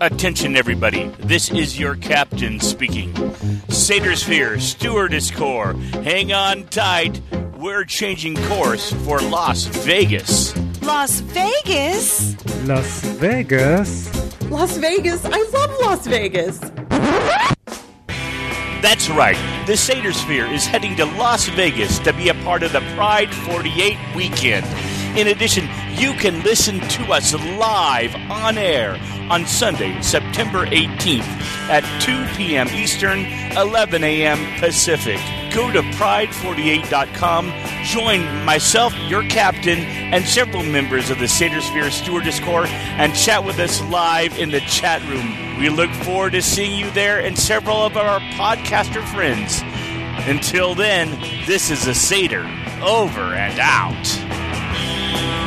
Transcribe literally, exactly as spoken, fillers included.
Attention everybody, this is your captain speaking. Sedersphere, Stewardess Corps, hang on tight. We're changing course for Las Vegas. Las Vegas? Las Vegas? Las Vegas? I love Las Vegas. That's right. The Sedersphere is heading to Las Vegas to be a part of the Pride forty-eight weekend. In addition, you can listen to us live on air on Sunday, September eighteenth at two p.m. Eastern, eleven a.m. Pacific. Go to pride forty-eight dot com, join myself, your captain, and several members of the Sedersphere Stewardess Corps, and chat with us live in the chat room. We look forward to seeing you there and several of our podcaster friends. Until then, this is a Seder, over and out.